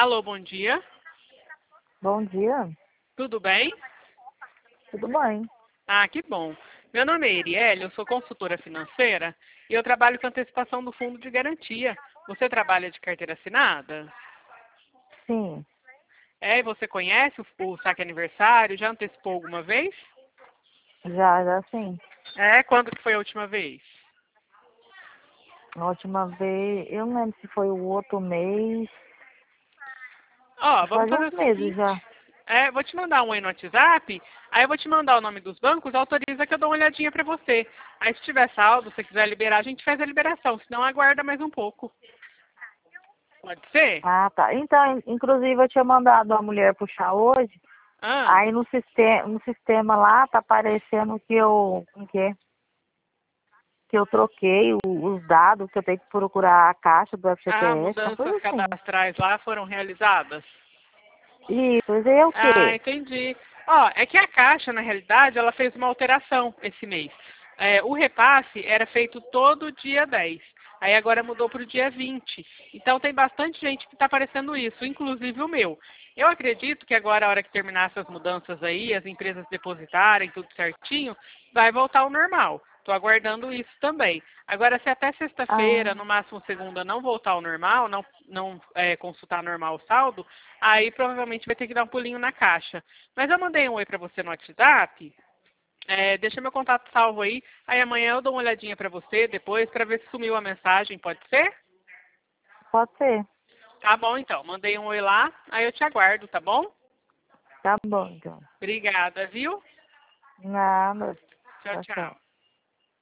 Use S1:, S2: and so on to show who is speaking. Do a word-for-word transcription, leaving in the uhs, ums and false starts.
S1: Alô, bom dia.
S2: Bom dia,
S1: Tudo bem?
S2: tudo bem?
S1: Ah, que bom. Meu nome é Erielle, eu sou consultora financeira e eu trabalho com antecipação do fundo de garantia. Você trabalha de carteira assinada?
S2: Sim,
S1: É, e você conhece o, o saque aniversário? Já antecipou alguma vez?
S2: já, já sim.
S1: É, quando que foi a última vez?
S2: A última vez, eu não lembro se foi o outro mês,
S1: Ó, vamos
S2: faz
S1: fazer
S2: uns
S1: o
S2: meses
S1: seguinte.
S2: já.
S1: É, vou te mandar um aí no WhatsApp, aí eu vou te mandar o nome dos bancos, autoriza que eu dou uma olhadinha pra você. Aí se tiver saldo, se você quiser liberar, a gente faz a liberação, senão aguarda mais um pouco. Pode ser?
S2: Ah, tá. Então, in- inclusive eu tinha mandado a mulher puxar hoje,
S1: Ah,
S2: aí no sistema, no sistema lá tá aparecendo que eu, como que é? Que eu troquei o- os dados, que eu tenho que procurar a caixa do
S1: ah,
S2: F G T S, uma
S1: mudanças
S2: coisa assim.
S1: cadastrais lá foram realizadas?
S2: Isso, pois é o
S1: Ah,
S2: quê?
S1: entendi. Ó, é que a Caixa, na realidade, ela fez uma alteração esse mês. É, o repasse era feito todo dia dez. Aí agora mudou para o dia vinte. Então tem bastante gente que está aparecendo isso, inclusive o meu. Eu acredito que agora, a hora que terminar essas mudanças aí, as empresas depositarem tudo certinho, vai voltar ao normal. Estou aguardando isso também. Agora, se até sexta-feira,
S2: Ah,
S1: no máximo segunda, não voltar ao normal, não, não é, consultar normal o saldo, aí provavelmente vai ter que dar um pulinho na caixa. Mas eu mandei um oi para você no WhatsApp. É, deixa meu contato salvo aí. Aí amanhã eu dou uma olhadinha para você depois para ver se sumiu a mensagem. Pode ser?
S2: pode ser.
S1: Tá bom então. Mandei um oi lá. Aí eu te aguardo, tá bom?
S2: Tá bom, então.
S1: Obrigada, viu?
S2: Nada.
S1: Tchau,
S2: Tchau,
S1: tchau.
S2: tchau.